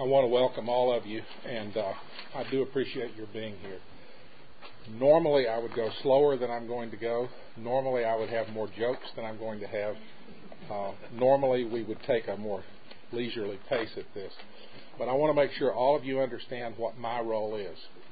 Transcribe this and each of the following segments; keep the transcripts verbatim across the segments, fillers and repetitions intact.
want to welcome all of you, and uh, I do appreciate your being here. Normally, I would go slower than I'm going to go. Normally, I would have more jokes than I'm going to have. Uh, normally, we would take a more leisurely pace at this. But I want to make sure all of you understand what my role is.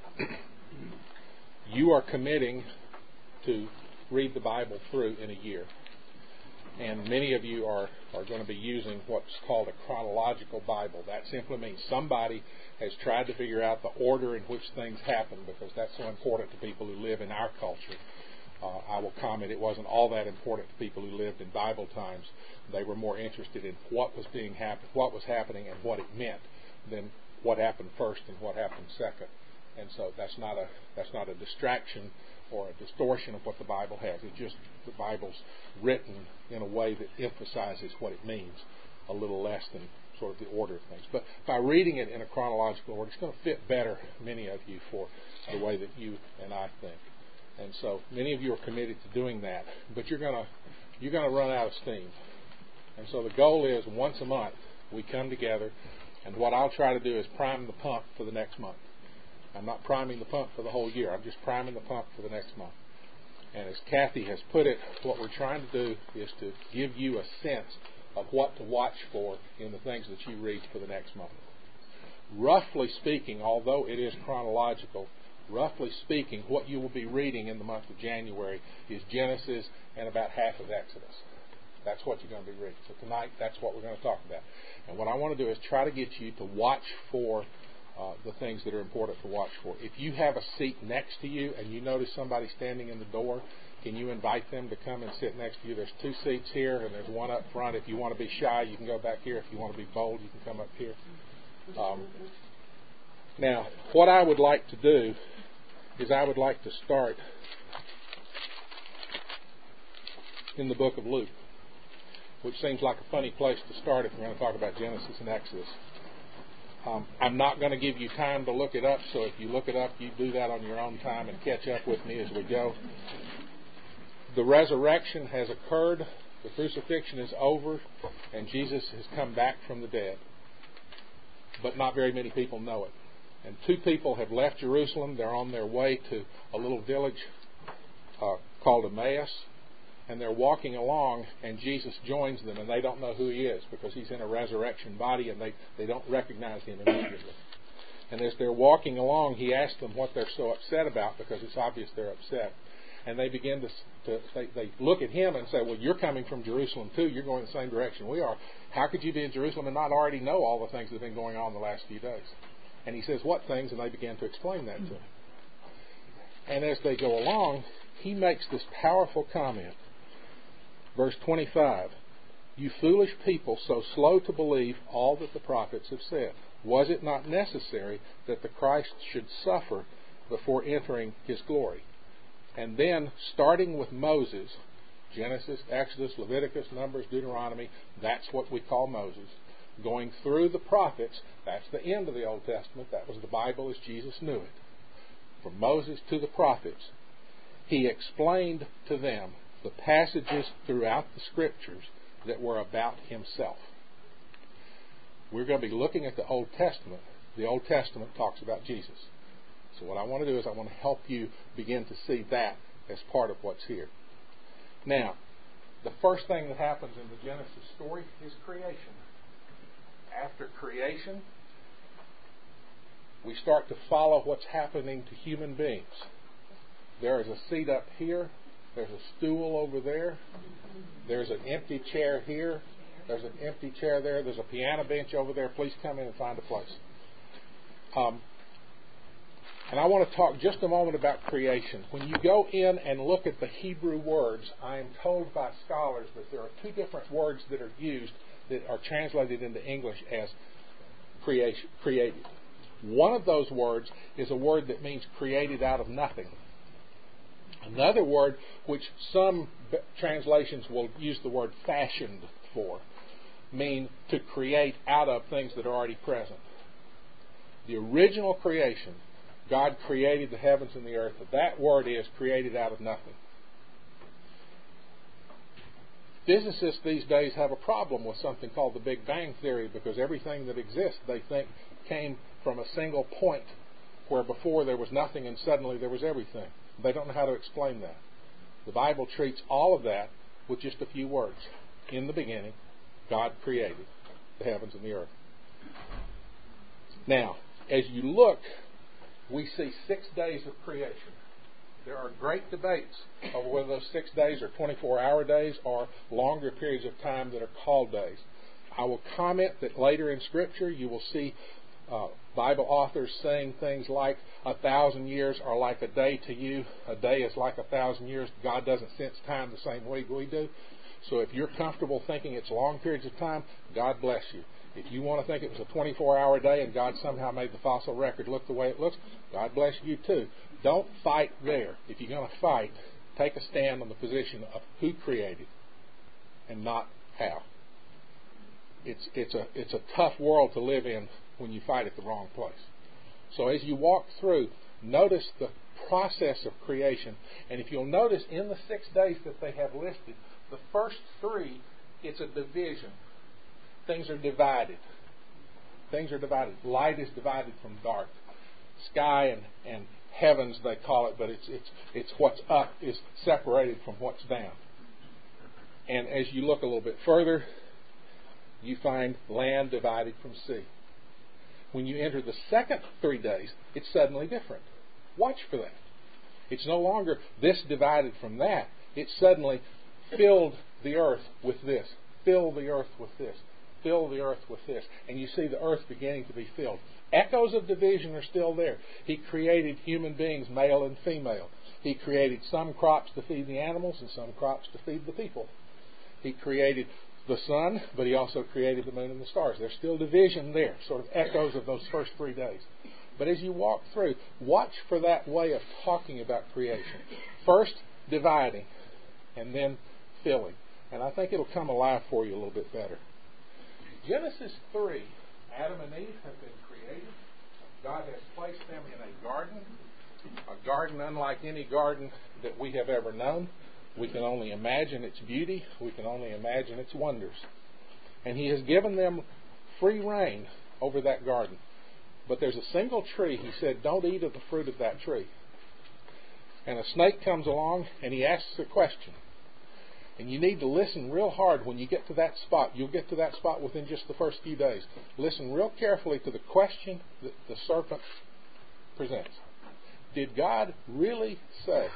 You are committing to read the Bible through in a year. And many of you are, are going to be using what's called a chronological Bible. That simply means somebody has tried to figure out the order in which things happen, because that's so important to people who live in our culture. Uh, I will comment, it wasn't all that important to people who lived in Bible times. They were more interested in what was being happen, what was happening and what it meant than what happened first and what happened second. And so that's not a that's not a distraction or a distortion of what the Bible has. It's just the Bible's written in a way that emphasizes what it means a little less than sort of the order of things. But by reading it in a chronological order, it's going to fit better, many of you, for the way that you and I think. And so many of you are committed to doing that, but you're going to you're going to run out of steam. And so the goal is once a month we come together, and what I'll try to do is prime the pump for the next month. I'm not priming the pump for the whole year. I'm just priming the pump for the next month. And as Kathy has put it, what we're trying to do is to give you a sense of what to watch for in the things that you read for the next month. Roughly speaking, although it is chronological, roughly speaking, what you will be reading in the month of January is Genesis and about half of Exodus. That's what you're going to be reading. So tonight, that's what we're going to talk about. And what I want to do is try to get you to watch for Uh, the things that are important to watch for. If you have a seat next to you and you notice somebody standing in the door, can you invite them to come and sit next to you? There's two seats here and there's one up front. If you want to be shy, you can go back here. If you want to be bold, you can come up here. Um, now, what I would like to do is I would like to start in the book of Luke, which seems like a funny place to start if we're going to talk about Genesis and Exodus. Um, I'm not going to give you time to look it up, so if you look it up, you do that on your own time and catch up with me as we go. The resurrection has occurred, the crucifixion is over, and Jesus has come back from the dead. But not very many people know it. And two people have left Jerusalem. They're on their way to a little village uh, called Emmaus. And they're walking along, and Jesus joins them, and they don't know who he is because he's in a resurrection body, and they, they don't recognize him immediately. And as they're walking along, he asks them what they're so upset about, because it's obvious they're upset. And they begin to, to they, they look at him and say, well, you're coming from Jerusalem too. You're going the same direction we are. How could you be in Jerusalem and not already know all the things that have been going on the last few days? And he says, what things? And they begin to explain that to him. And as they go along, he makes this powerful comment. Verse twenty-five, you foolish people, so slow to believe all that the prophets have said. Was it not necessary that the Christ should suffer before entering his glory? And then, starting with Moses, Genesis, Exodus, Leviticus, Numbers, Deuteronomy, that's what we call Moses. Going through the prophets, that's the end of the Old Testament. That was the Bible as Jesus knew it. From Moses to the prophets, he explained to them the passages throughout the Scriptures that were about himself. We're going to be looking at the Old Testament. The Old Testament talks about Jesus. So what I want to do is I want to help you begin to see that as part of what's here. Now, the first thing that happens in the Genesis story is creation. After creation, we start to follow what's happening to human beings. There is a seat up here. There's a stool over there. There's an empty chair here. There's an empty chair there. There's a piano bench over there. Please come in and find a place. Um, and I want to talk just a moment about creation. When you go in and look at the Hebrew words, I am told by scholars that there are two different words that are used that are translated into English as creation, created. One of those words is a word that means created out of nothing. Another word, which some translations will use the word fashioned for, mean to create out of things that are already present. The original creation, God created the heavens and the earth. That word is created out of nothing. Physicists these days have a problem with something called the Big Bang Theory, because everything that exists, they think, came from a single point where before there was nothing and suddenly there was everything. They don't know how to explain that. The Bible treats all of that with just a few words. In the beginning, God created the heavens and the earth. Now, as you look, we see six days of creation. There are great debates over whether those six days are twenty-four hour days or longer periods of time that are called days. I will comment that later in Scripture you will see uh, Bible authors saying things like, a thousand years are like a day to you. A day is like a thousand years. God doesn't sense time the same way we do. So if you're comfortable thinking it's long periods of time, God bless you. If you want to think it was a twenty-four hour day and God somehow made the fossil record look the way it looks, God bless you too. Don't fight there. If you're going to fight, take a stand on the position of who created and not how. It's, it's, a, it's a tough world to live in when you fight at the wrong place. So as you walk through, notice the process of creation. And if you'll notice in the six days that they have listed, the first three, it's a division. Things are divided. Things are divided. Light is divided from dark. Sky and, and heavens, they call it, but it's, it's, it's what's up is separated from what's down. And as you look a little bit further, you find land divided from sea. When you enter the second three days, it's suddenly different. Watch for that. It's no longer this divided from that. It suddenly filled the earth with this, fill the earth with this, fill the earth with this. And you see the earth beginning to be filled. Echoes of division are still there. He created human beings, male and female. He created some crops to feed the animals and some crops to feed the people. He created the sun, but he also created the moon and the stars. There's still division there, sort of echoes of those first three days. But as you walk through, watch for that way of talking about creation. First, dividing, and then filling. And I think it'll come alive for you a little bit better. Genesis three, Adam and Eve have been created. God has placed them in a garden, a garden unlike any garden that we have ever known. We can only imagine its beauty. We can only imagine its wonders. And He has given them free reign over that garden. But there's a single tree. He said, don't eat of the fruit of that tree. And a snake comes along and he asks a question. And you need to listen real hard when you get to that spot. You'll get to that spot within just the first few days. Listen real carefully to the question that the serpent presents. Did God really say?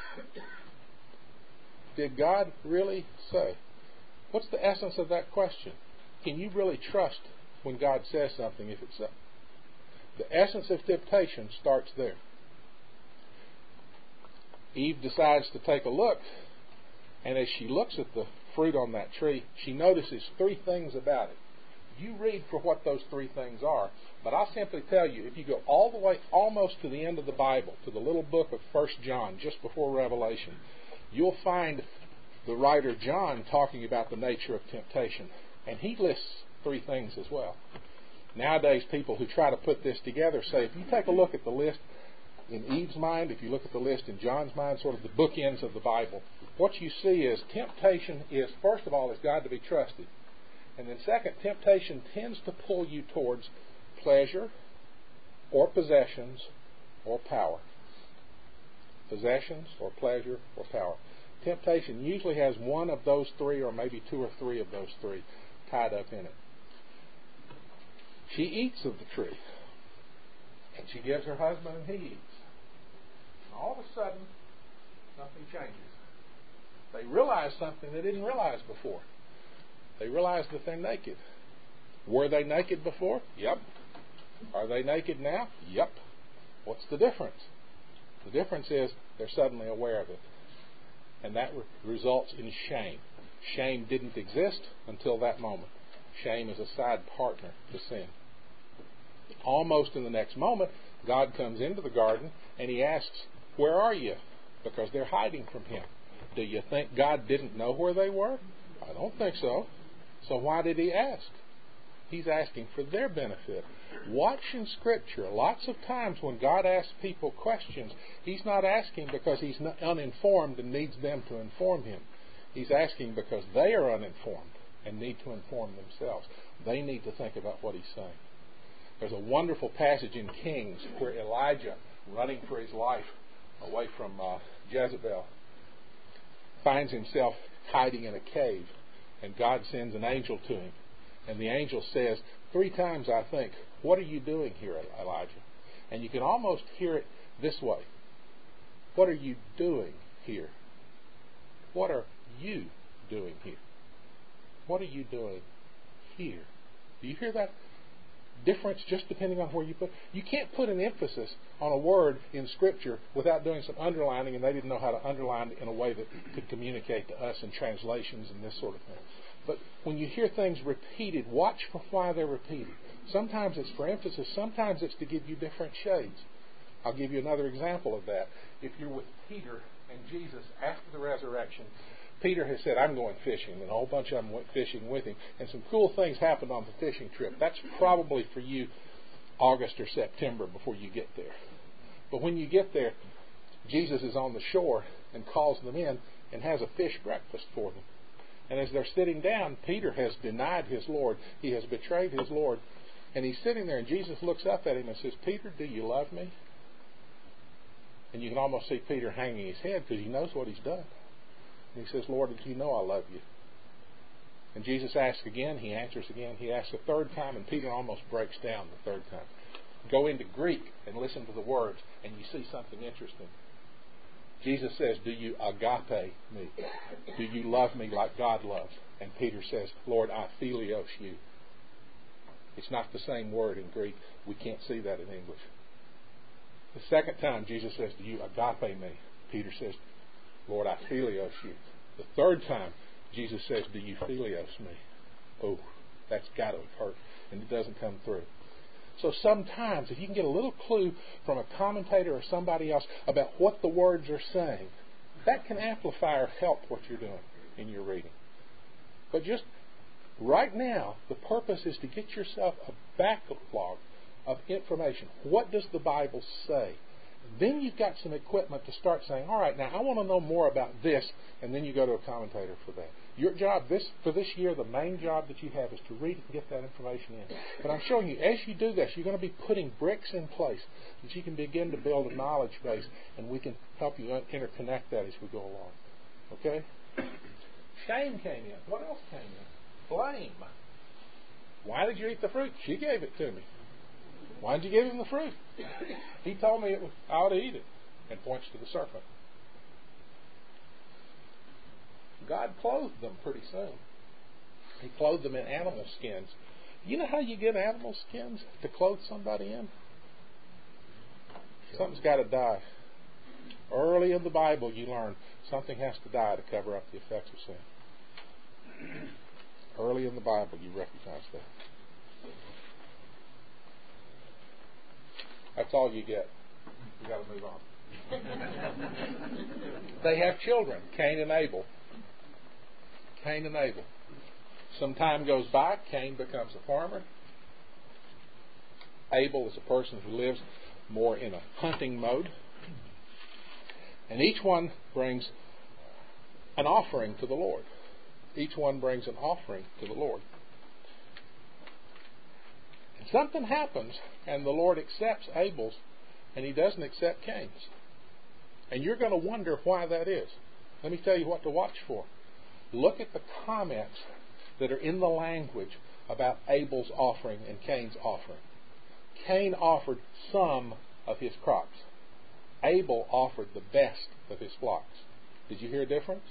Did God really say? What's the essence of that question? Can you really trust when God says something if it's so? The essence of temptation starts there. Eve decides to take a look, and as she looks at the fruit on that tree, she notices three things about it. You read for what those three things are, but I'll simply tell you, if you go all the way almost to the end of the Bible, to the little book of First John, just before Revelation, you'll find the writer John talking about the nature of temptation. And he lists three things as well. Nowadays, people who try to put this together say, if you take a look at the list in Eve's mind, if you look at the list in John's mind, sort of the bookends of the Bible, what you see is temptation is, first of all, is God to be trusted. And then second, temptation tends to pull you towards pleasure or possessions or power. Possessions or pleasure or power. Temptation usually has one of those three or maybe two or three of those three tied up in it. She eats of the tree. And she gives her husband and he eats. And all of a sudden, something changes. They realize something they didn't realize before. They realize that they're naked. Were they naked before? Yep. Are they naked now? Yep. What's the difference? The difference is they're suddenly aware of it. And that re- results in shame. Shame didn't exist until that moment. Shame is a side partner to sin. Almost in the next moment, God comes into the garden and He asks, where are you? Because they're hiding from Him. Do you think God didn't know where they were? I don't think so. So why did He ask? He's asking for their benefit. Watch in Scripture. Lots of times when God asks people questions, He's not asking because He's uninformed and needs them to inform Him. He's asking because they are uninformed and need to inform themselves. They need to think about what he's saying. There's a wonderful passage in Kings where Elijah, running for his life away from uh, Jezebel, finds himself hiding in a cave, and God sends an angel to him. And the angel says, three times I think, what are you doing here, Elijah? And you can almost hear it this way. What are you doing here? What are you doing here? What are you doing here? Do you hear that difference just depending on where you put? You can't put an emphasis on a word in Scripture without doing some underlining, and they didn't know how to underline it in a way that could communicate to us in translations and this sort of thing. But when you hear things repeated, watch for why they're repeated. Sometimes it's for emphasis. Sometimes it's to give you different shades. I'll give you another example of that. If you're with Peter and Jesus after the resurrection, Peter has said, I'm going fishing, and a whole bunch of them went fishing with him, and some cool things happened on the fishing trip. That's probably for you August or September before you get there. But when you get there, Jesus is on the shore and calls them in and has a fish breakfast for them. And as they're sitting down, Peter has denied his Lord. He has betrayed his Lord. And he's sitting there, and Jesus looks up at him and says, Peter, do you love me? And you can almost see Peter hanging his head because he knows what he's done. And he says, Lord, you know I love you. And Jesus asks again. He answers again. He asks a third time, and Peter almost breaks down the third time. Go into Greek and listen to the words, and you see something interesting. Jesus says, do you agape me? Do you love me like God loves? And Peter says, Lord, I philios you. It's not the same word in Greek. We can't see that in English. The second time, Jesus says, do you agape me? Peter says, Lord, I philios you. The third time, Jesus says, do you philios me? Oh, that's got to have hurt, and it doesn't come through. So sometimes, if you can get a little clue from a commentator or somebody else about what the words are saying, that can amplify or help what you're doing in your reading. But just right now, the purpose is to get yourself a backlog of information. What does the Bible say? Then you've got some equipment to start saying, all right, now I want to know more about this, and then you go to a commentator for that. Your job this for this year, the main job that you have is to read it and get that information in. But I'm showing you, as you do this, you're going to be putting bricks in place that you can begin to build a knowledge base, and we can help you interconnect that as we go along. Okay? Shame came in. What else came in? Blame. Why did you eat the fruit? She gave it to me. Why did you give him the fruit? He told me it was, I ought to eat it. And points to the serpent. God clothed them pretty soon. He clothed them in animal skins. You know how you get animal skins to clothe somebody in? Something's got to die. Early in the Bible you learn something has to die to cover up the effects of sin. Early in the Bible you recognize that. That's all you get. You've got to move on. They have children, Cain and Abel. Cain and Abel. Some time goes by, Cain becomes a farmer. Abel is a person who lives more in a hunting mode. And each one brings an offering to the Lord. Each one brings an offering to the Lord. And something happens, and the Lord accepts Abel's, and He doesn't accept Cain's. And you're going to wonder why that is. Let me tell you what to watch for. Look at the comments that are in the language about Abel's offering and Cain's offering. Cain offered some of his crops. Abel offered the best of his flocks. Did you hear a difference?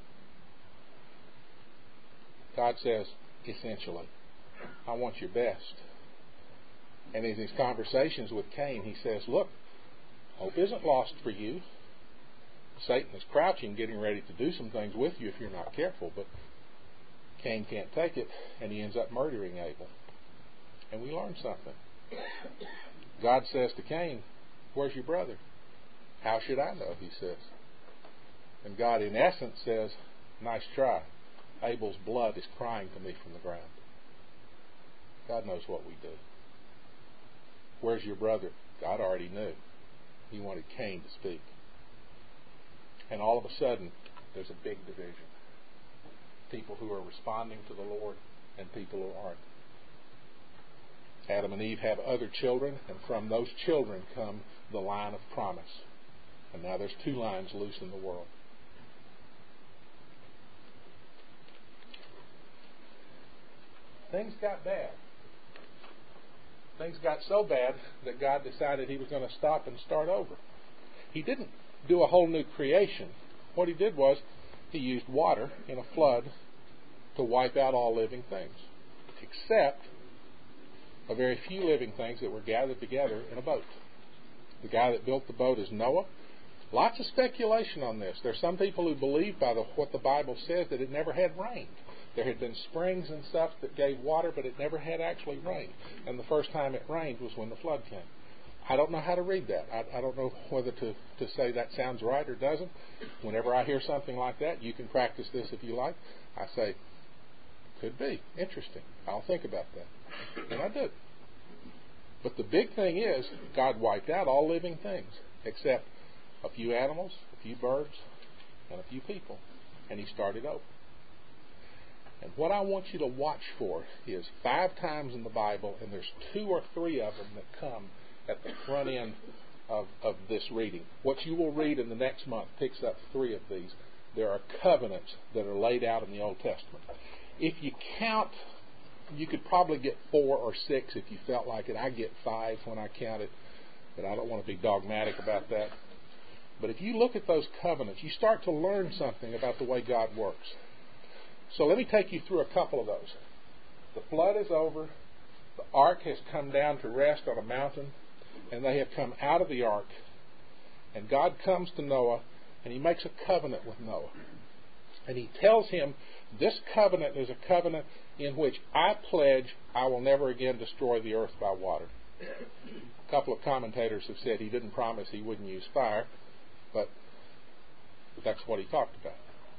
God says, essentially, I want your best. And in his conversations with Cain, he says, look, hope isn't lost for you. Satan is crouching, getting ready to do some things with you if you're not careful, but Cain can't take it, and he ends up murdering Abel. And we learn something. God says to Cain, where's your brother? How should I know, he says. And God, in essence, says, nice try. Abel's blood is crying to me from the ground. God knows what we do. Where's your brother? God already knew. He wanted Cain to speak. And all of a sudden, there's a big division. people who are responding to the Lord and people who aren't. Adam and Eve have other children, and from those children come the line of promise. And now there's two lines loose in the world. Things got bad. Things got so bad that God decided He was going to stop and start over. He didn't do a whole new creation. What He did was He used water in a flood to wipe out all living things, except a very few living things that were gathered together in a boat. The guy that built the boat is Noah. Lots of speculation on this. There are some people who believe by the, what the Bible says that it never had rained. There had been springs and stuff that gave water, but it never had actually rained. And the first time it rained was when the flood came. I don't know how to read that. I, I don't know whether to, to say that sounds right or doesn't. Whenever I hear something like that, you can practice this if you like. I say, could be. Interesting. I'll think about that. And I do. But the big thing is, God wiped out all living things, except a few animals, a few birds, and a few people. And He started over. And what I want you to watch for is five times in the Bible, and there's two or three of them that come at the front end of, of this reading. What you will read in the next month picks up three of these. There are covenants that are laid out in the Old Testament. If you count, you could probably get four or six if you felt like it. I get five when I count it, but I don't want to be dogmatic about that. But if you look at those covenants, you start to learn something about the way God works. So let me take you through a couple of those. The flood is over. The ark has come down to rest on a mountain, and they have come out of the ark. And God comes to Noah, and He makes a covenant with Noah. And He tells him, this covenant is a covenant in which I pledge I will never again destroy the earth by water. A couple of commentators have said He didn't promise He wouldn't use fire, but that's what He talked about.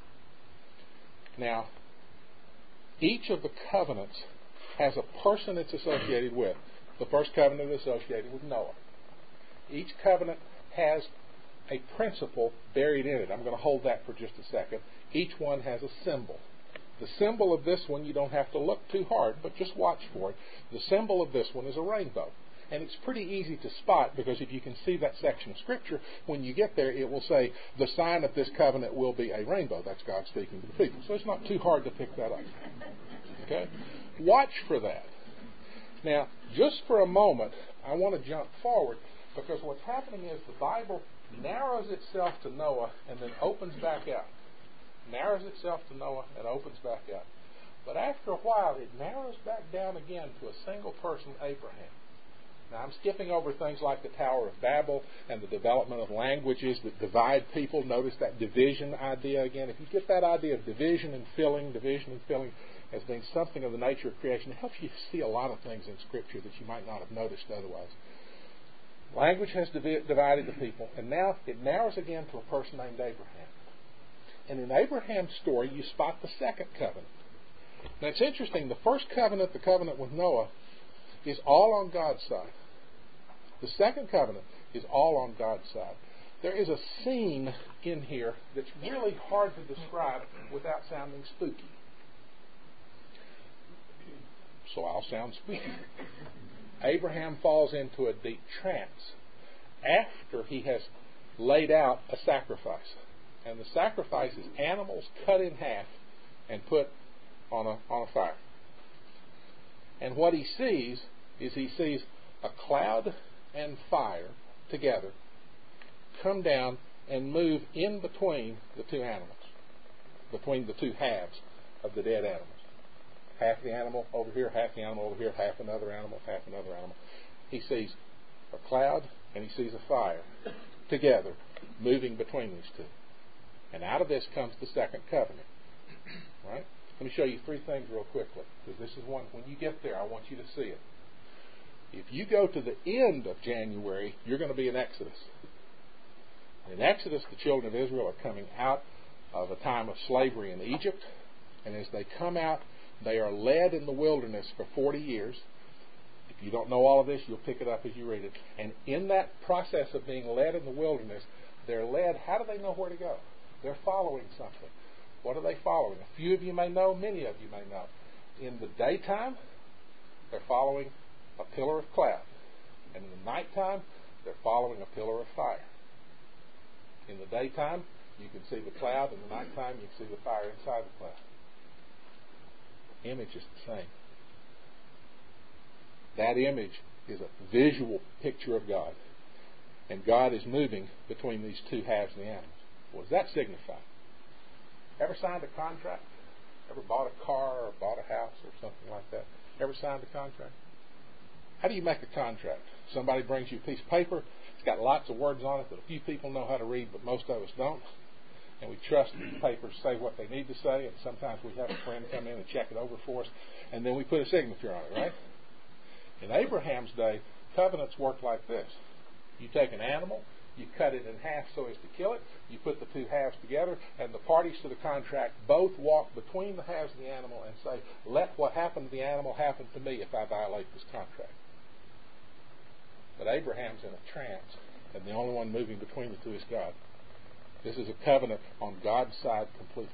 Now, each of the covenants has a person it's associated with. The first covenant is associated with Noah. Each covenant has a principle buried in it. I'm going to hold that for just a second. Each one has a symbol. The symbol of this one, you don't have to look too hard, but just watch for it. The symbol of this one is a rainbow. And it's pretty easy to spot, because if you can see that section of Scripture, when you get there, it will say, the sign of this covenant will be a rainbow. That's God speaking to the people. So it's not too hard to pick that up. Okay? Watch for that. Now, just for a moment, I want to jump forward, because what's happening is the Bible narrows itself to Noah and then opens back out. Narrows itself to Noah and opens back out. But after a while, it narrows back down again to a single person, Abraham. Now, I'm skipping over things like the Tower of Babel and the development of languages that divide people. Notice that division idea again. If you get that idea of division and filling, division and filling as being something of the nature of creation, it helps you see a lot of things in Scripture that you might not have noticed otherwise. Language has divi- divided the people, and now it narrows again to a person named Abraham. And in Abraham's story, you spot the second covenant. Now, it's interesting. The first covenant, the covenant with Noah, is all on God's side. The second covenant is all on God's side. There is a scene in here that's really hard to describe without sounding spooky. So I'll sound spooky. Abraham falls into a deep trance after he has laid out a sacrifice. And the sacrifice is animals cut in half and put on a, on a fire. And what he sees is he sees a cloud and fire together come down and move in between the two animals, between the two halves of the dead animals. Half the animal over here, half the animal over here, half another animal, half another animal. He sees a cloud and he sees a fire together moving between these two. And out of this comes the second covenant. Right? Let me show you three things real quickly, because this is one, when you get there, I want you to see it. If you go to the end of January, you're going to be in Exodus. In Exodus, the children of Israel are coming out of a time of slavery in Egypt, and as they come out, they are led in the wilderness for forty years. If you don't know all of this, you'll pick it up as you read it. And in that process of being led in the wilderness, they're led, how do they know where to go? They're following something. What are they following? A few of you may know, many of you may know. In the daytime, they're following a pillar of cloud. And in the nighttime, they're following a pillar of fire. In the daytime, you can see the cloud. In the nighttime, you can see the fire inside the cloud. The image is the same. That image is a visual picture of God. And God is moving between these two halves of the animals. What does that signify? Ever signed a contract? Ever bought a car or bought a house or something like that? Ever signed a contract? How do you make a contract? Somebody brings you a piece of paper. It's got lots of words on it that a few people know how to read, but most of us don't. And we trust that the papers say what they need to say, and sometimes we have a friend come in and check it over for us, and then we put a signature on it, right? In Abraham's day, covenants worked like this. You take an animal, you cut it in half so as to kill it, you put the two halves together, and the parties to the contract both walk between the halves of the animal and say, let what happened to the animal happen to me if I violate this contract. But Abraham's in a trance, and the only one moving between the two is God. This is a covenant on God's side completely.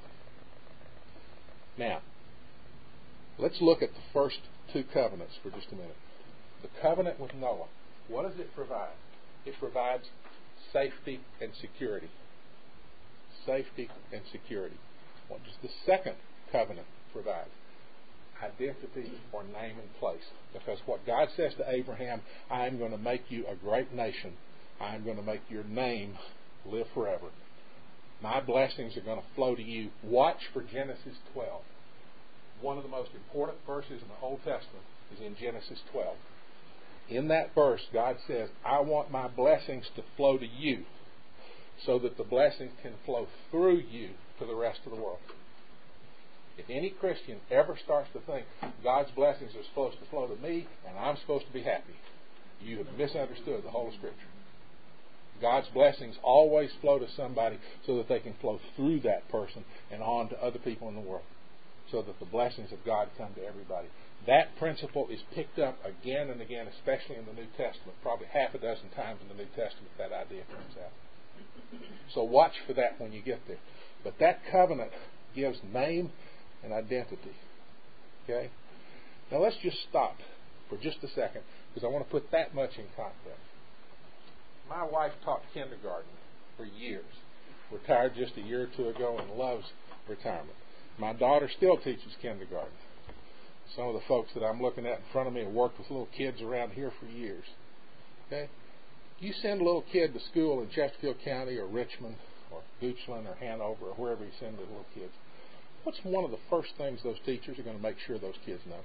Now, let's look at the first two covenants for just a minute. The covenant with Noah. What does it provide? It provides safety and security. Safety and security. What does the second covenant provide? Identity or name and place. Because what God says to Abraham, I am going to make you a great nation. I am going to make your name live forever. My blessings are going to flow to you. Watch for Genesis twelve. One of the most important verses in the Old Testament is in Genesis twelve. In that verse, God says, I want my blessings to flow to you so that the blessings can flow through you to the rest of the world. If any Christian ever starts to think God's blessings are supposed to flow to me and I'm supposed to be happy, you have misunderstood the whole of Scripture. God's blessings always flow to somebody so that they can flow through that person and on to other people in the world, so that the blessings of God come to everybody. That principle is picked up again and again, especially in the New Testament. Probably half a dozen times in the New Testament that idea comes out. So watch for that when you get there. But that covenant gives name and identity. Okay? Now let's just stop for just a second, because I want to put that much in context. My wife taught kindergarten for years. Retired just a year or two ago and loves retirement. My daughter still teaches kindergarten. Some of the folks that I'm looking at in front of me have worked with little kids around here for years. Okay? You send a little kid to school in Chesterfield County or Richmond or Goochland or Hanover or wherever you send the little kids. What's one of the first things those teachers are going to make sure those kids know?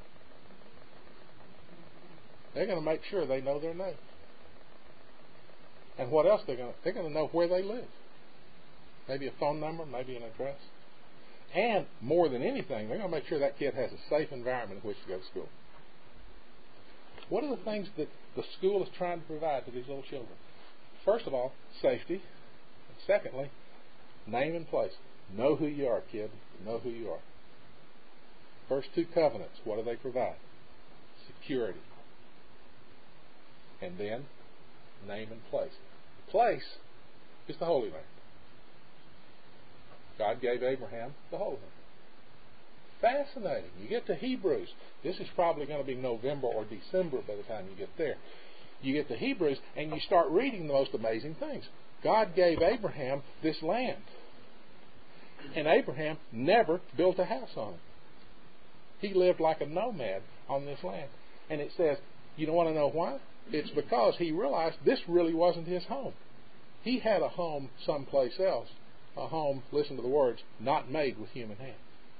They're going to make sure they know their name. And what else they're going to? They're going to know where they live. Maybe a phone number, maybe an address. And more than anything, they're going to make sure that kid has a safe environment in which to go to school. What are the things that the school is trying to provide to these little children? First of all, safety. Secondly, name and place. Know who you are, kid. Know who you are. First two covenants, what do they provide? Security. And then, name and place. The place is the Holy Land. God gave Abraham the Holy Land. Fascinating. You get to Hebrews. This is probably going to be November or December by the time you get there. You get to Hebrews and you start reading the most amazing things. God gave Abraham this land. And Abraham never built a house on it. He lived like a nomad on this land. And it says, you don't want to know why? It's because he realized this really wasn't his home. He had a home someplace else. A home, listen to the words, not made with human hands.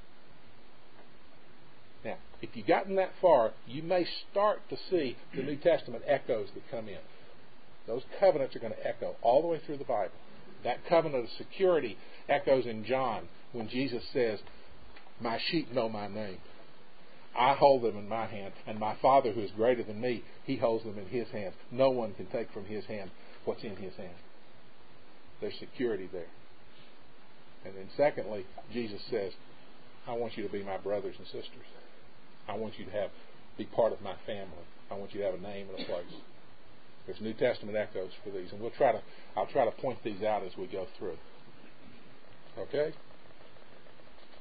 Now, if you've gotten that far, you may start to see the New Testament echoes that come in. Those covenants are going to echo all the way through the Bible. That covenant of security echoes in John when Jesus says, my sheep know my name. I hold them in my hand, and my Father who is greater than me, He holds them in His hand. No one can take from His hand what's in His hand. There's security there. And then secondly, Jesus says, I want you to be my brothers and sisters. I want you to have be part of my family. I want you to have a name and a place. There's New Testament echoes for these, and we'll try to I'll try to point these out as we go through. Okay?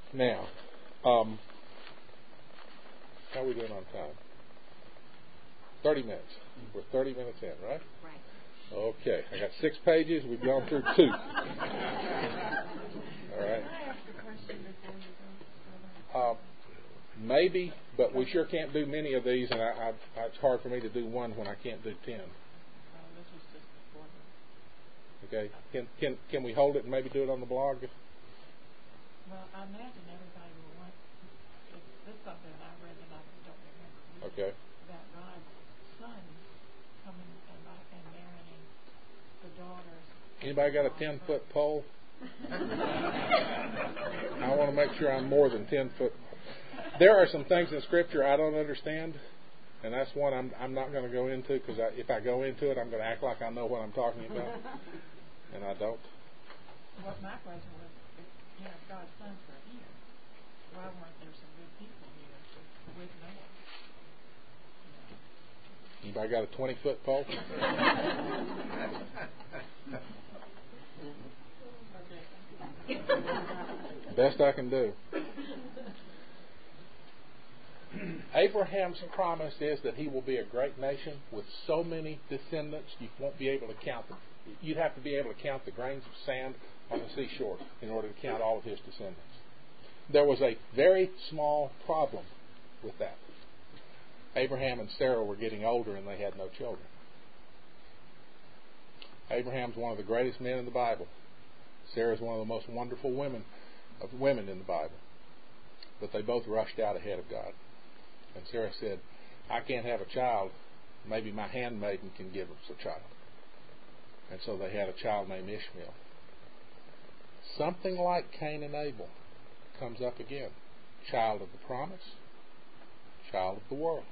Now, um, how are we doing on time? thirty minutes. We're thirty minutes in, right? Right. Okay. I got six pages. We've gone through two. All right. Can I ask a question before you go? Uh, maybe, but we sure can't do many of these, and I, I, it's hard for me to do one when I can't do ten. Well, this was just before the... Okay. Can can can we hold it and maybe do it on the blog? Well, I imagine everybody will want... It's, this is something that I read that I don't remember. Okay. About God's Son coming and, and marrying the daughters. Anybody got a ten-foot pole? I want to make sure I'm more than ten foot. There are some things in Scripture I don't understand, and that's one I'm I'm not going to go into, because if I go into it, I'm going to act like I know what I'm talking about, and I don't. Well, my question was, if, you know, if God's sons were here, why weren't there some good people here with Noah? Anybody got a twenty-foot pole? Best I can do. Abraham's promise is that he will be a great nation with so many descendants you won't be able to count them. You'd have to be able to count the grains of sand on the seashore in order to count all of his descendants. There was a very small problem with that. Abraham and Sarah were getting older and they had no children. Abraham's one of the greatest men in the Bible. Sarah's one of the most wonderful women of women in the Bible. But they both rushed out ahead of God. And Sarah said, I can't have a child. Maybe my handmaiden can give us a child. And so they had a child named Ishmael. Something like Cain and Abel comes up again. Child of the promise, child of the world.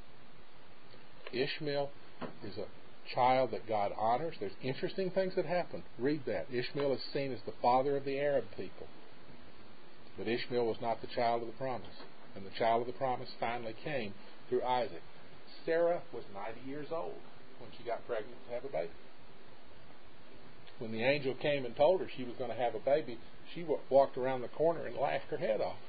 Ishmael is a child that God honors. There's interesting things that happen. Read that. Ishmael is seen as the father of the Arab people. But Ishmael was not the child of the promise. And the child of the promise finally came through Isaac. Sarah was ninety years old when she got pregnant to have a baby. When the angel came and told her she was going to have a baby, she walked around the corner and laughed her head off.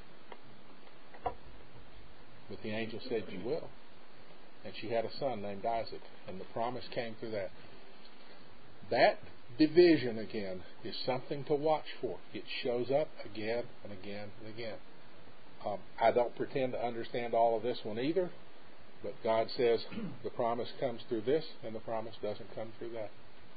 But the angel said, you will. And she had a son named Isaac. And the promise came through that. That division again is something to watch for. It shows up again and again and again. Um, I don't pretend to understand all of this one either, but God says the promise comes through this and the promise doesn't come through that.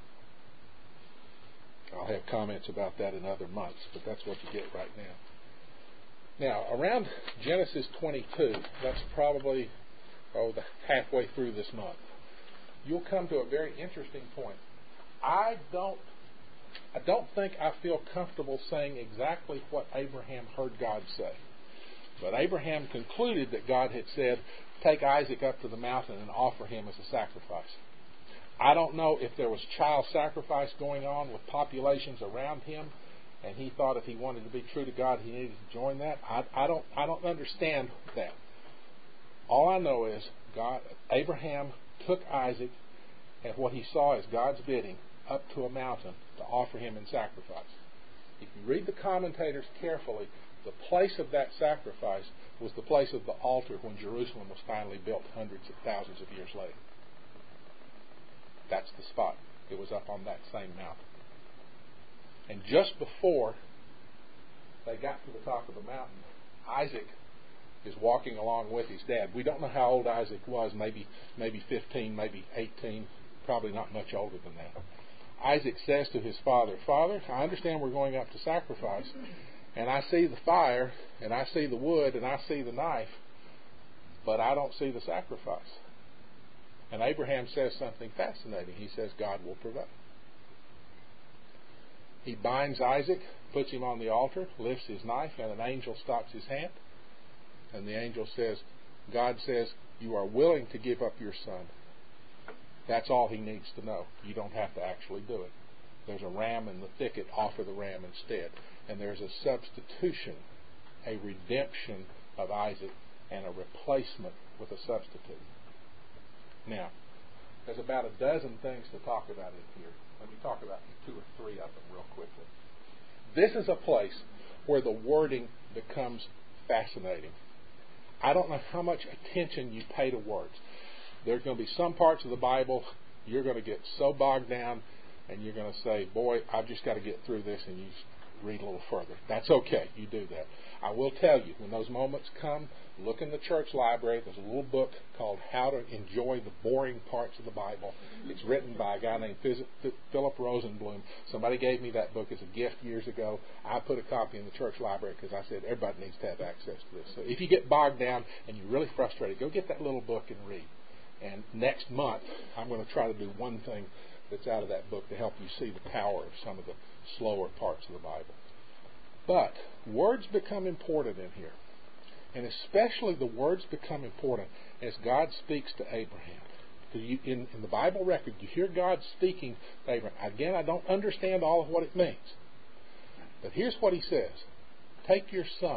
I'll have comments about that in other months, but that's what you get right now. Now, around Genesis twenty-two, that's probably oh, the halfway through this month, you'll come to a very interesting point. I don't I don't think I feel comfortable saying exactly what Abraham heard God say. But Abraham concluded that God had said, take Isaac up to the mountain and offer him as a sacrifice. I don't know if there was child sacrifice going on with populations around him, and he thought if he wanted to be true to God, he needed to join that. I, I don't I don't understand that. All I know is God Abraham took Isaac at what he saw as God's bidding up to a mountain to offer him in sacrifice. If you read the commentators carefully, the place of that sacrifice was the place of the altar when Jerusalem was finally built hundreds of thousands of years later. That's the spot. It was up on that same mountain. And just before they got to the top of the mountain, Isaac is walking along with his dad. We don't know how old Isaac was, maybe maybe fifteen, maybe eighteen, probably not much older than that. Isaac says to his father, Father, I understand we're going up to sacrifice, and I see the fire, and I see the wood, and I see the knife, but I don't see the sacrifice. And Abraham says something fascinating. He says, God will provide. He binds Isaac, puts him on the altar, lifts his knife, and an angel stops his hand. And the angel says, God says, you are willing to give up your son. That's all he needs to know. You don't have to actually do it. There's a ram in the thicket. Offer the ram instead. And there's a substitution, a redemption of Isaac, and a replacement with a substitute. Now, there's about a dozen things to talk about in here. Let me talk about two or three of them real quickly. This is a place where the wording becomes fascinating. I don't know how much attention you pay to words. There's going to be some parts of the Bible you're going to get so bogged down and you're going to say, boy, I've just got to get through this, and you read a little further. That's okay. You do that. I will tell you, when those moments come, look in the church library. There's a little book called How to Enjoy the Boring Parts of the Bible. It's written by a guy named Philip Rosenblum. Somebody gave me that book as a gift years ago. I put a copy in the church library because I said everybody needs to have access to this. So if you get bogged down and you're really frustrated, go get that little book and read. And next month, I'm going to try to do one thing that's out of that book to help you see the power of some of the slower parts of the Bible. But words become important in here. And especially the words become important as God speaks to Abraham. Because you, in, in the Bible record, you hear God speaking to Abraham. Again, I don't understand all of what it means. But here's what he says. Take your son,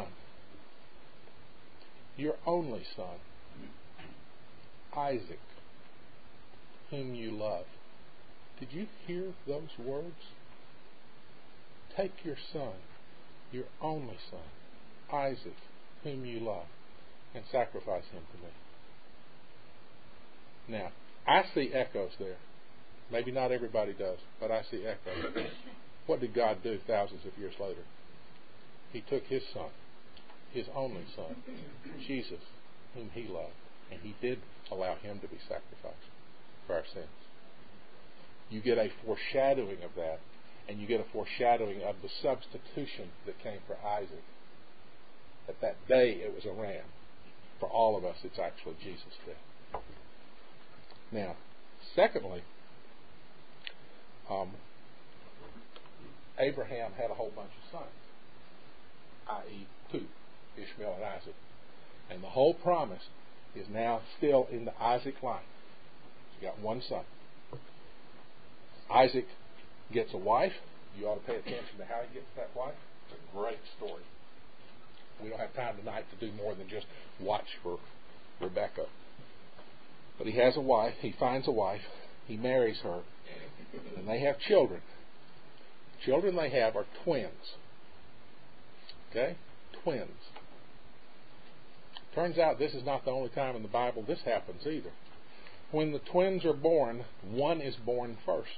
your only son, Isaac, whom you love. Did you hear those words? Take your son, your only son, Isaac, whom you love, and sacrifice him to me. Now, I see echoes there. Maybe not everybody does, but I see echoes. What did God do thousands of years later? He took his son, his only son, Jesus, whom he loved, and he did allow him to be sacrificed for our sins. You get a foreshadowing of that, and you get a foreshadowing of the substitution that came for Isaac. At that day, it was a ram. For all of us, it's actually Jesus there. Now, secondly, um, Abraham had a whole bunch of sons, that is two, Ishmael and Isaac. And the whole promise is now still in the Isaac line. He's got one son. Isaac gets a wife. You ought to pay attention to how he gets that wife. It's a great story. We don't have time tonight to do more than just watch for Rebecca. But he has a wife. He finds a wife. He marries her. And they have children. The children they have are twins. Okay? Twins. Turns out this is not the only time in the Bible this happens either. When the twins are born, one is born first.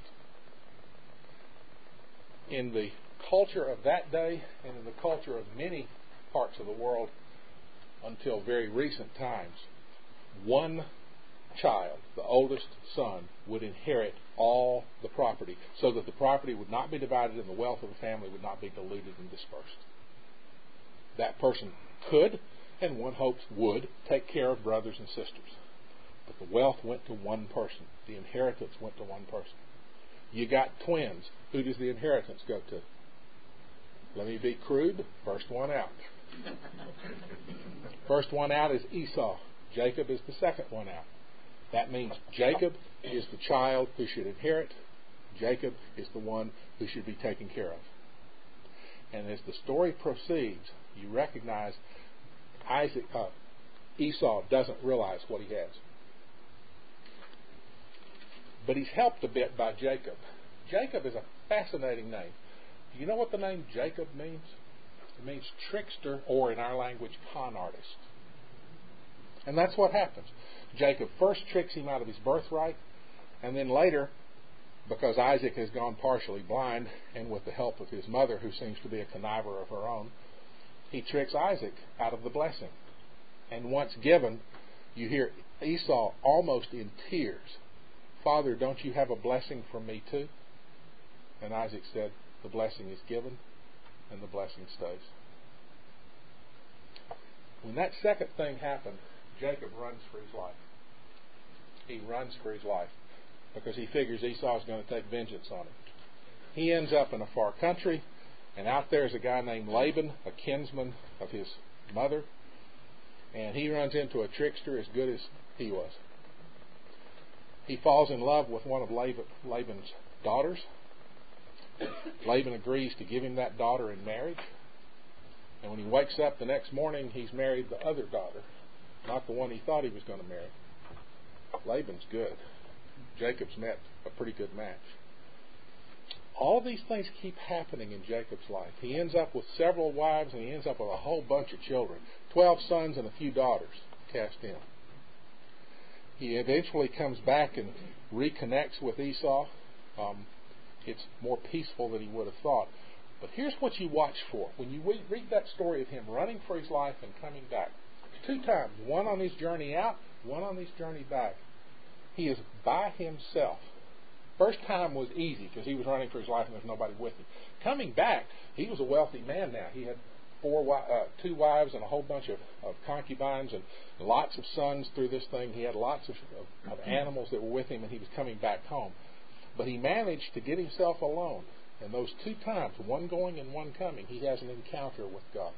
In the culture of that day and in the culture of many parts of the world until very recent times, one child, the oldest son, would inherit all the property so that the property would not be divided and the wealth of the family would not be diluted and dispersed. That person could, and one hopes would, take care of brothers and sisters. But the wealth went to one person. The inheritance went to one person. You got twins. Who does the inheritance go to? Let me be crude. First one out. First one out is Esau. Jacob is the second one out. That means Jacob is the child who should inherit. Jacob is the one who should be taken care of. And as the story proceeds, you recognize Isaac, uh, Esau doesn't realize what he has. But he's helped a bit by Jacob. Jacob is a fascinating name. Do you know what the name Jacob means? It means trickster, or in our language, con artist. And that's what happens. Jacob first tricks him out of his birthright, and then later, because Isaac has gone partially blind, and with the help of his mother, who seems to be a conniver of her own, he tricks Isaac out of the blessing. And once given, you hear Esau almost in tears. Father, don't you have a blessing for me too? And Isaac said, the blessing is given and the blessing stays. When that second thing happened, Jacob runs for his life. He runs for his life because he figures Esau is going to take vengeance on him. He ends up in a far country, and out there is a guy named Laban, a kinsman of his mother, and he runs into a trickster as good as he was. He falls in love with one of Laban's daughters. Laban agrees to give him that daughter in marriage. And when he wakes up the next morning, he's married the other daughter, not the one he thought he was going to marry. Laban's good. Jacob's met a pretty good match. All these things keep happening in Jacob's life. He ends up with several wives, and he ends up with a whole bunch of children. Twelve sons and a few daughters cast in. He eventually comes back and reconnects with Esau. Um, it's more peaceful than he would have thought. But here's what you watch for. When you read that story of him running for his life and coming back, two times, one on his journey out, one on his journey back, he is by himself. First time was easy because he was running for his life and there's nobody with him. Coming back, he was a wealthy man now. He had four, uh, two wives and a whole bunch of, of concubines and lots of sons through this thing. He had lots of, of, of animals that were with him, and he was coming back home. But he managed to get himself alone. And those two times, one going and one coming, he has an encounter with God.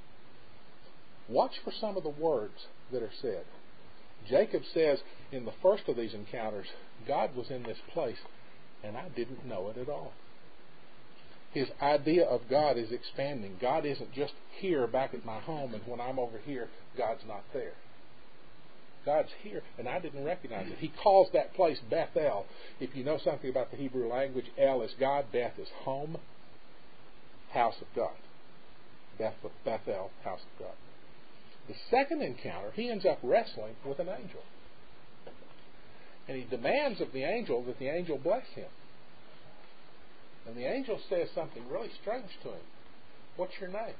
Watch for some of the words that are said. Jacob says in the first of these encounters, God was in this place, and I didn't know it at all. His idea of God is expanding. God isn't just here back at my home, and when I'm over here, God's not there. God's here, and I didn't recognize it. He calls that place Bethel. If you know something about the Hebrew language, El is God, Beth is home, house of God. Beth, Bethel, house of God. The second encounter, he ends up wrestling with an angel. And he demands of the angel that the angel bless him. And the angel says something really strange to him. What's your name?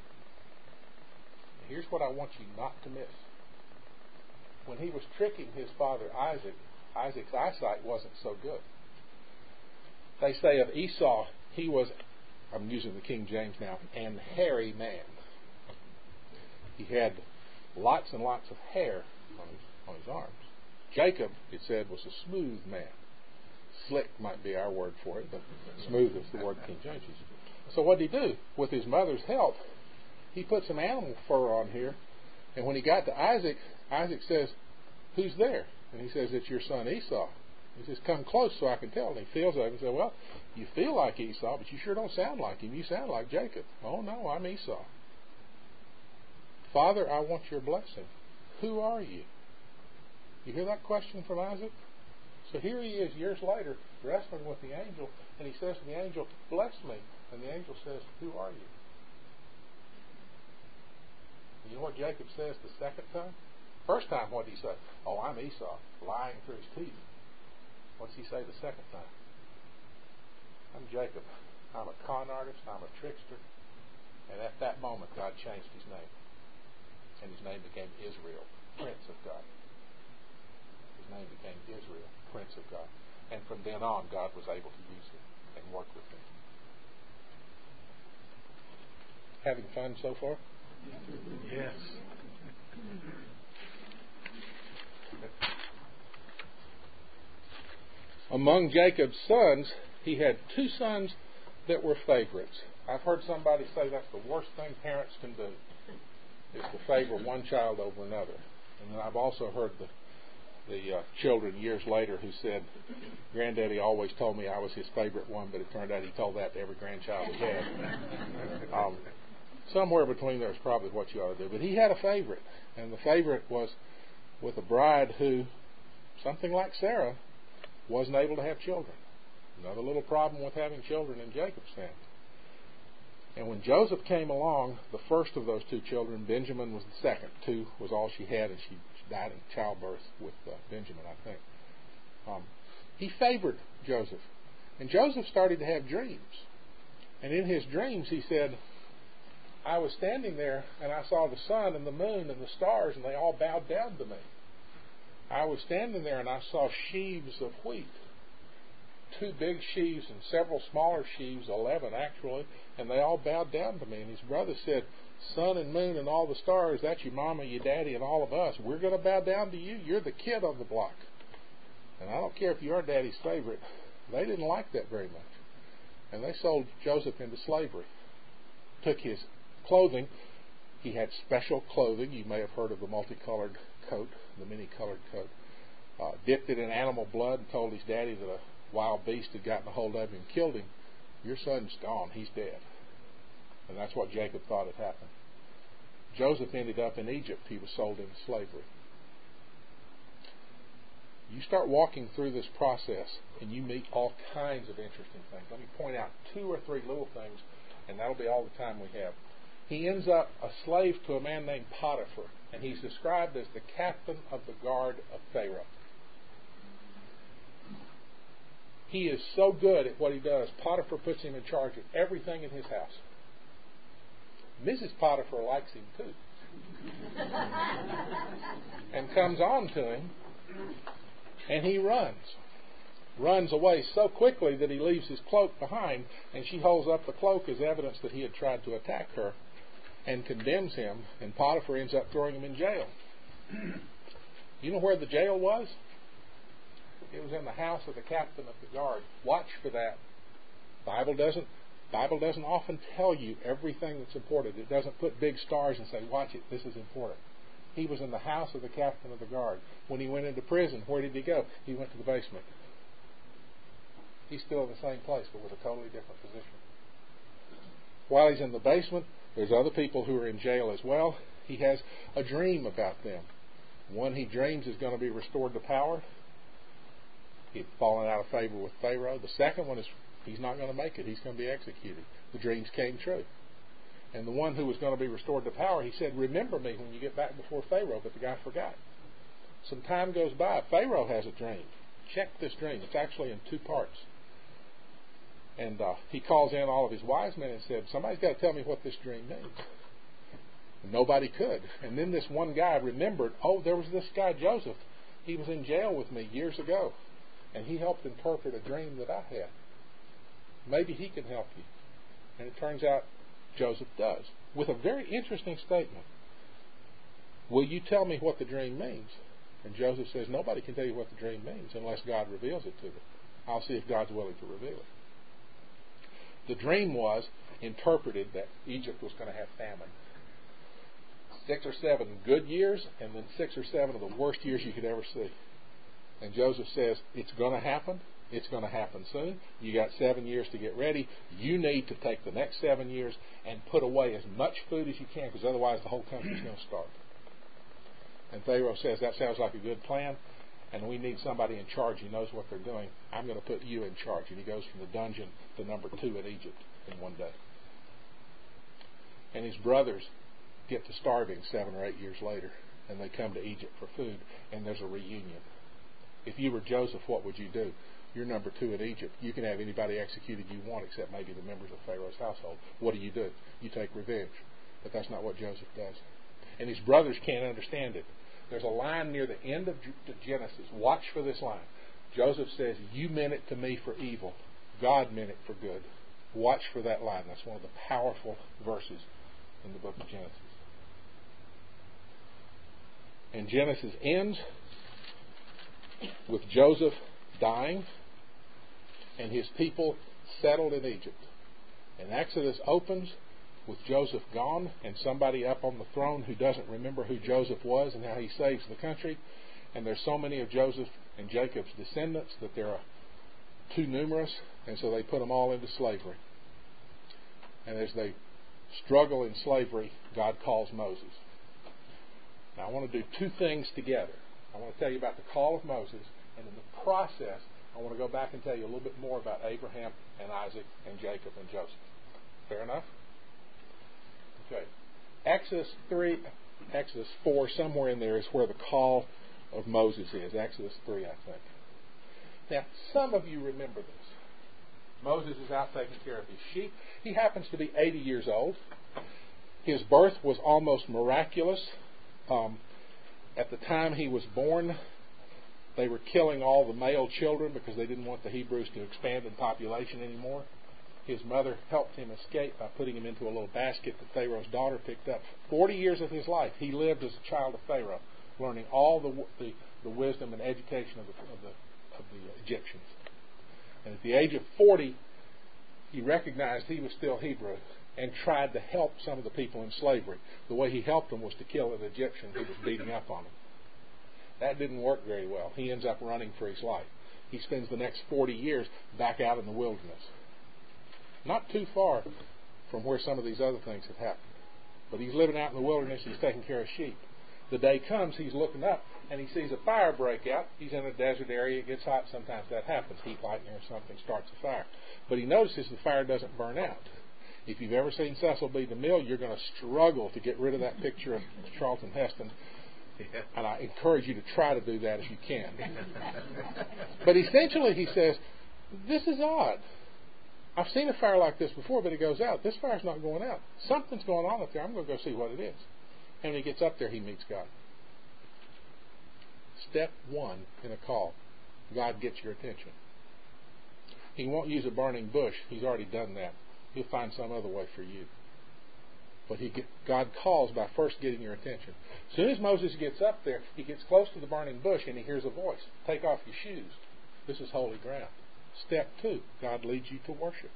And here's what I want you not to miss. When he was tricking his father Isaac, Isaac's eyesight wasn't so good. They say of Esau, he was, I'm using the King James now, an hairy man. He had lots and lots of hair on his, on his arms. Jacob, it said, was a smooth man. Slick might be our word for it, but smooth is the word King James uses. So what did he do? With his mother's help, he put some animal fur on here, and when he got to Isaac, Isaac says, who's there? And he says, it's your son Esau. He says, come close so I can tell. And he feels like, and says, well, you feel like Esau, but you sure don't sound like him. You sound like Jacob. Oh, no, I'm Esau. Father, I want your blessing. Who are you? You hear that question from Isaac? So here he is years later wrestling with the angel, and he says to the angel, bless me. And the angel says, who are you? You know what Jacob says the second time? First time, what did he say? Oh, I'm Esau, lying through his teeth. What does he say the second time? I'm Jacob. I'm a con artist. I'm a trickster. And at that moment, God changed his name. And his name became Israel, Prince of God. His name became Israel, Prince of God. And from then on, God was able to use him and work with him. Having fun so far? Yes. Among Jacob's sons, he had two sons that were favorites. I've heard somebody say that's the worst thing parents can do, is to favor one child over another. And then I've also heard the the uh, children years later who said, Granddaddy always told me I was his favorite one, but it turned out he told that to every grandchild he had. um, somewhere between there is probably what you ought to do. But he had a favorite, and the favorite was with a bride who, something like Sarah, wasn't able to have children. Another little problem with having children in Jacob's family. And when Joseph came along, the first of those two children, Benjamin, was the second. Two was all she had, and she died in childbirth with uh, Benjamin, I think. Um, he favored Joseph. And Joseph started to have dreams. And in his dreams, he said, I was standing there, and I saw the sun and the moon and the stars, and they all bowed down to me. I was standing there, and I saw sheaves of wheat. Two big sheaves and several smaller sheaves, eleven actually, and they all bowed down to me. And his brother said, sun and moon and all the stars, that's your mama, your daddy, and all of us. We're going to bow down to you. You're the kid on the block. And I don't care if you are daddy's favorite. They didn't like that very much. And they sold Joseph into slavery. Took his clothing. He had special clothing. You may have heard of the multicolored coat, the many-colored coat. Uh, dipped it in animal blood and told his daddy that a wild beast had gotten a hold of him and killed him. Your son's gone. He's dead. And that's what Jacob thought had happened. Joseph ended up in Egypt. He was sold into slavery. You start walking through this process, and you meet all kinds of interesting things. Let me point out two or three little things, and that'll be all the time we have. He ends up a slave to a man named Potiphar, and he's described as the captain of the guard of Pharaoh. He is so good at what he does, Potiphar puts him in charge of everything in his house. Missus Potiphar likes him too. And comes on to him, and he runs. Runs away so quickly that he leaves his cloak behind, and she holds up the cloak as evidence that he had tried to attack her and condemns him, and Potiphar ends up throwing him in jail. You know where the jail was? It was in the house of the captain of the guard. Watch for that. Bible doesn't Bible doesn't often tell you everything that's important. It doesn't put big stars and say, watch it, this is important. He was in the house of the captain of the guard. When he went into prison, where did he go? He went to the basement. He's still in the same place, but with a totally different position. While he's in the basement, there's other people who are in jail as well. He has a dream about them. One he dreams is going to be restored to power. He'd fallen out of favor with Pharaoh. The second one is he's not going to make it. He's going to be executed. The dreams came true. And the one who was going to be restored to power, he said, remember me when you get back before Pharaoh, but the guy forgot. Some time goes by. Pharaoh has a dream. Check this dream. It's actually in two parts. And uh, he calls in all of his wise men and said, somebody's got to tell me what this dream means. And nobody could. And then this one guy remembered, oh, there was this guy Joseph. He was in jail with me years ago. And he helped interpret a dream that I had. Maybe he can help you. And it turns out Joseph does. With a very interesting statement. Will you tell me what the dream means? And Joseph says, nobody can tell you what the dream means unless God reveals it to them. I'll see if God's willing to reveal it. The dream was interpreted that Egypt was going to have famine. Six or seven good years, and then six or seven of the worst years you could ever see. And Joseph says, it's going to happen. It's going to happen soon. You got seven years to get ready. You need to take the next seven years and put away as much food as you can, because otherwise the whole country's going to starve. And Pharaoh says, that sounds like a good plan, and we need somebody in charge who knows what they're doing. I'm going to put you in charge. And he goes from the dungeon to number two in Egypt in one day. And his brothers get to starving seven or eight years later, and they come to Egypt for food, and there's a reunion. If you were Joseph, what would you do? You're number two in Egypt. You can have anybody executed you want except maybe the members of Pharaoh's household. What do you do? You take revenge. But that's not what Joseph does. And his brothers can't understand it. There's a line near the end of Genesis. Watch for this line. Joseph says, you meant it to me for evil. God meant it for good. Watch for that line. That's one of the powerful verses in the book of Genesis. And Genesis ends with Joseph dying and his people settled in Egypt. And Exodus opens with Joseph gone and somebody up on the throne who doesn't remember who Joseph was and how he saves the country. And there's so many of Joseph and Jacob's descendants that there are too numerous, and so they put them all into slavery. And as they struggle in slavery, God calls Moses. Now I want to do two things together. I want to tell you about the call of Moses, and in the process, I want to go back and tell you a little bit more about Abraham and Isaac and Jacob and Joseph. Fair enough? Okay. Exodus three, Exodus four, somewhere in there is where the call of Moses is. Exodus three, I think. Now, some of you remember this. Moses is out taking care of his sheep. He happens to be eighty years old. His birth was almost miraculous. Um, at the time he was born, they were killing all the male children because they didn't want the Hebrews to expand in population anymore. His mother helped him escape by putting him into a little basket that Pharaoh's daughter picked up. Forty years of his life, he lived as a child of Pharaoh, learning all the the, the wisdom and education of the, of the of the Egyptians. And at the age of forty, he recognized he was still Hebrew and tried to help some of the people in slavery. The way he helped them was to kill an Egyptian who was beating up on him. That didn't work very well. He ends up running for his life. He spends the next forty years back out in the wilderness. Not too far from where some of these other things have happened. But he's living out in the wilderness. He's taking care of sheep. The day comes, he's looking up. and he sees a fire break out. He's in a desert area. It gets hot. Sometimes that happens. Heat lightning or something starts a fire. But he notices the fire doesn't burn out. If you've ever seen Cecil B. DeMille, you're going to struggle to get rid of that picture of Charlton Heston. And I encourage you to try to do that if you can. But essentially he says, this is odd. I've seen a fire like this before, but it goes out. This fire's not going out. Something's going on up there. I'm going to go see what it is. And when he gets up there, he meets God. Step one in a call. God gets your attention. He won't use a burning bush. He's already done that. He'll find some other way for you. But he get, God calls by first getting your attention. As soon as Moses gets up there, he gets close to the burning bush and he hears a voice. Take off your shoes. This is holy ground. Step two, God leads you to worship.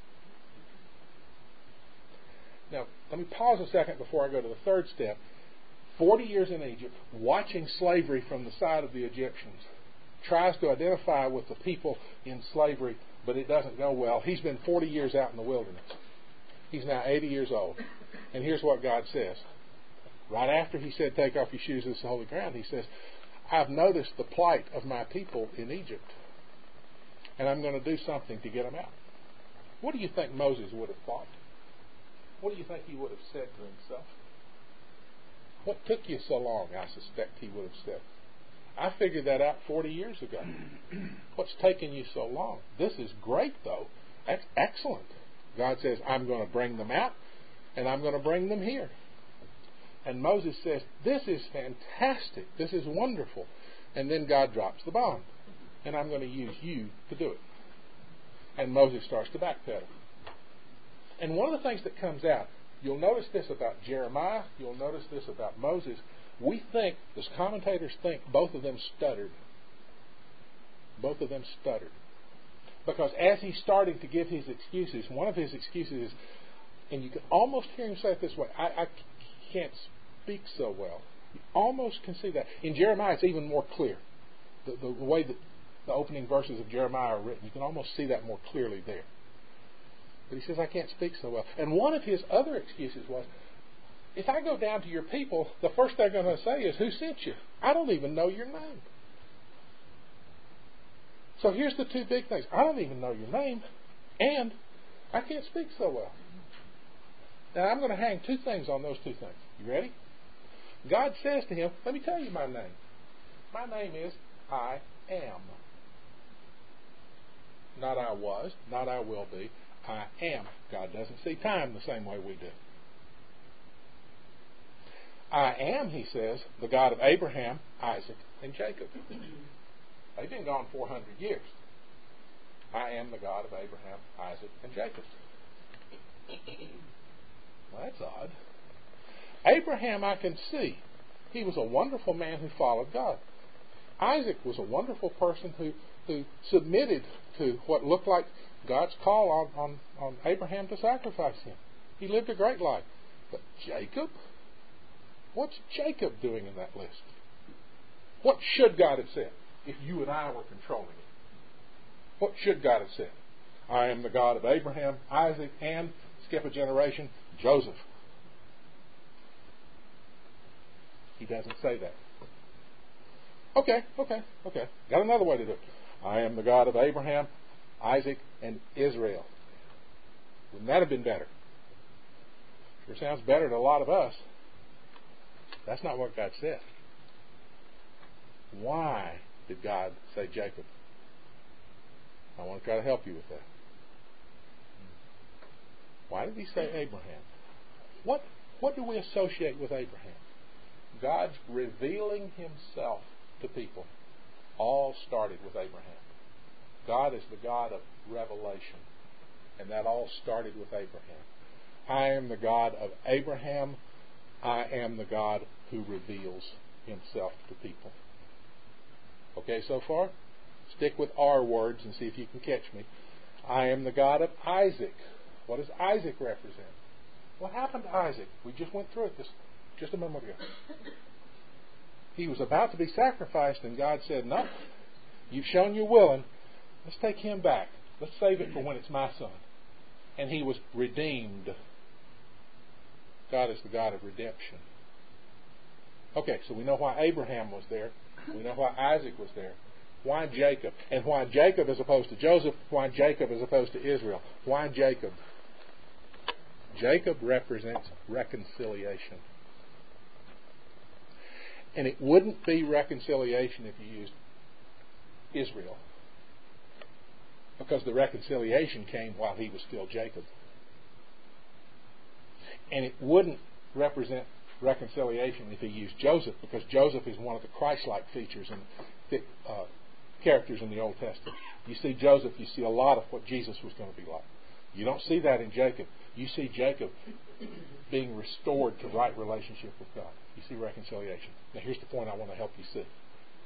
Now, let me pause a second before I go to the third step. Forty years in Egypt, watching slavery from the side of the Egyptians. Tries to identify with the people in slavery, but it doesn't go well. He's been forty years out in the wilderness. He's now eighty years old. And here's what God says. Right after he said, take off your shoes, this is holy ground, he says, I've noticed the plight of my people in Egypt. And I'm going to do something to get them out. What do you think Moses would have thought? What do you think he would have said to himself? What took you so long, I suspect he would have said. I figured that out forty years ago. What's taken you so long? This is great, though. That's excellent. God says, I'm going to bring them out, and I'm going to bring them here. And Moses says, this is fantastic. This is wonderful. And then God drops the bomb. And I'm going to use you to do it. And Moses starts to backpedal. And one of the things that comes out, you'll notice this about Jeremiah, you'll notice this about Moses. We think, as commentators think, both of them stuttered. Both of them stuttered. Because as he's starting to give his excuses, one of his excuses is, and you can almost hear him say it this way, I, I can't speak so well. You almost can see that. In Jeremiah, it's even more clear. The, the, the way that the opening verses of Jeremiah are written, you can almost see that more clearly there. But he says, I can't speak so well. And one of his other excuses was, if I go down to your people, the first they're going to say is, who sent you? I don't even know your name. So here's the two big things. I don't even know your name, and I can't speak so well. Now I'm going to hang two things on those two things. You ready? God says to him, let me tell you my name. My name is I am. Not I was, not I will be. I am. God doesn't see time the same way we do. I am, he says, the God of Abraham, Isaac, and Jacob. They've been gone four hundred years. I am the God of Abraham, Isaac, and Jacob. Well, that's odd. Abraham, I can see. He was a wonderful man who followed God. Isaac was a wonderful person who, who submitted to what looked like God's call on, on, on Abraham to sacrifice him. He lived a great life. But Jacob? What's Jacob doing in that list? What should God have said if you and I were controlling it? What should God have said? I am the God of Abraham, Isaac, and, skip a generation, Joseph. He doesn't say that. Okay, okay, okay. Got another way to do it. I am the God of Abraham, Isaac, and Israel. Wouldn't that have been better? Sure sounds better to a lot of us. That's not what God said. Why did God say Jacob? I want to try to help you with that. Why did he say Abraham? What, what do we associate with Abraham? God's revealing himself to people all started with Abraham. God is the God of revelation. And that all started with Abraham. I am the God of Abraham. I am the God who reveals himself to people. Okay, so far? Stick with our words and see if you can catch me. I am the God of Isaac. What does Isaac represent? What happened to Isaac? We just went through it this, just a moment ago. He was about to be sacrificed, and God said, no, you've shown you're willing. Let's take him back. Let's save it for when it's my son. And he was redeemed. God is the God of redemption. Okay, so we know why Abraham was there. We know why Isaac was there. Why Jacob? And why Jacob as opposed to Joseph? Why Jacob as opposed to Israel? Why Jacob? Jacob represents reconciliation. And it wouldn't be reconciliation if you used Israel, because the reconciliation came while he was still Jacob. And it wouldn't represent reconciliation if he used Joseph, because Joseph is one of the Christ-like features and uh, characters in the Old Testament. You see Joseph, you see a lot of what Jesus was going to be like. You don't see that in Jacob. You see Jacob being restored to right relationship with God. You see reconciliation. Now here's the point I want to help you see.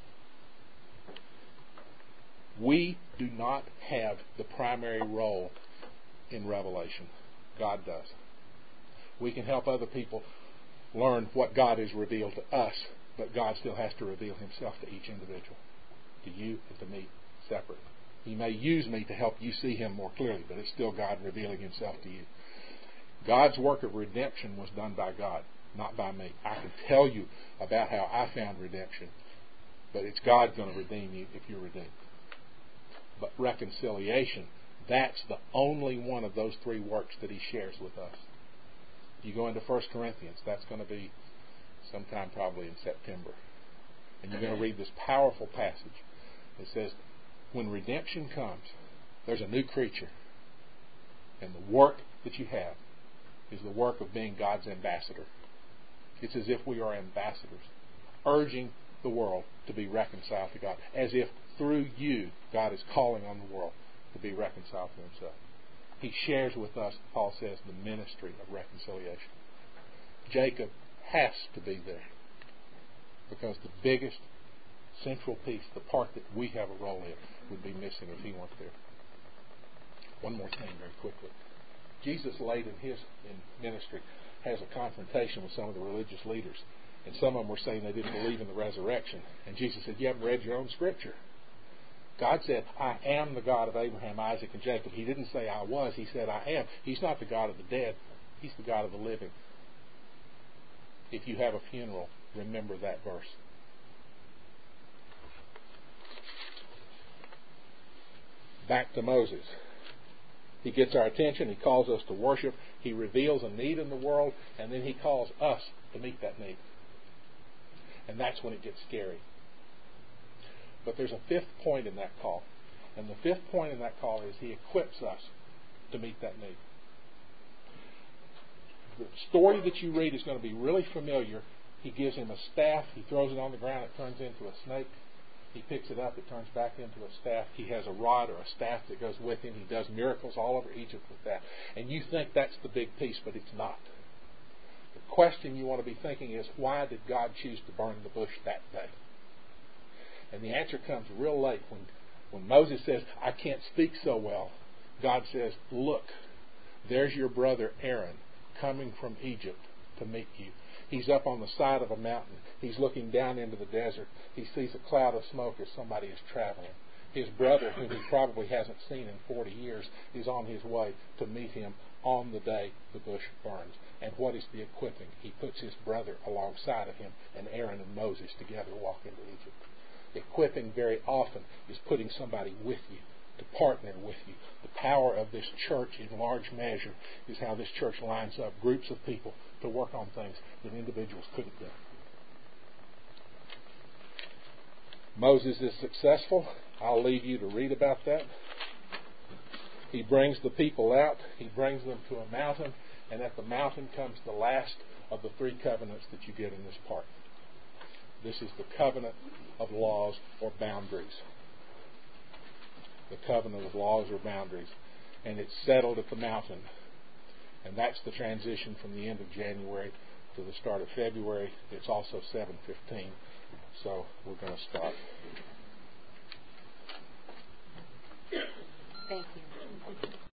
We do not have the primary role in Revelation. God does. We can help other people learn what God has revealed to us, but God still has to reveal Himself to each individual, to you and to me separately. He may use me to help you see Him more clearly, but it's still God revealing Himself to you. God's work of redemption was done by God, not by me. I can tell you about how I found redemption, but it's God going to redeem you if you're redeemed. But reconciliation, that's the only one of those three works that He shares with us. You go into First Corinthians, that's going to be sometime probably in September. And you're going to read this powerful passage. It says, when redemption comes, there's a new creature. And the work that you have is the work of being God's ambassador. It's as if we are ambassadors, urging the world to be reconciled to God. As if through you, God is calling on the world to be reconciled to Himself. He shares with us, Paul says, the ministry of reconciliation. Jacob has to be there, because the biggest central piece, the part that we have a role in, would be missing if he weren't there. One more thing very quickly. Jesus late in his in ministry has a confrontation with some of the religious leaders. And some of them were saying they didn't believe in the resurrection. And Jesus said, you haven't read your own scripture. God said, I am the God of Abraham, Isaac, and Jacob. He didn't say I was. He said I am. He's not the God of the dead. He's the God of the living. If you have a funeral, remember that verse. Back to Moses. He gets our attention. He calls us to worship. He reveals a need in the world, and then He calls us to meet that need. And that's when it gets scary. But there's a fifth point in that call. And the fifth point in that call is He equips us to meet that need. The story that you read is going to be really familiar. He gives him a staff. He throws it on the ground. It turns into a snake. He picks it up. It turns back into a staff. He has a rod or a staff that goes with him. He does miracles all over Egypt with that. And you think that's the big piece, but it's not. The question you want to be thinking is, why did God choose to burn the bush that day? And the answer comes real late when, when Moses says, I can't speak so well. God says, look, there's your brother Aaron coming from Egypt to meet you. He's up on the side of a mountain. He's looking down into the desert. He sees a cloud of smoke as somebody is traveling. His brother, whom he probably hasn't seen in forty years, is on his way to meet him on the day the bush burns. And what is the equipping? He puts his brother alongside of him, and Aaron and Moses together walk into Egypt. Equipping very often is putting somebody with you, to partner with you. The power of this church in large measure is how this church lines up groups of people to work on things that individuals couldn't do. Moses is successful. I'll leave you to read about that. He brings the people out. He brings them to a mountain. And at the mountain comes the last of the three covenants that you get in this part. This is the covenant of laws or boundaries. The covenant of laws or boundaries. And it's settled at the mountain. And that's the transition from the end of January to the start of February. It's also seven fifteen. So we're going to stop.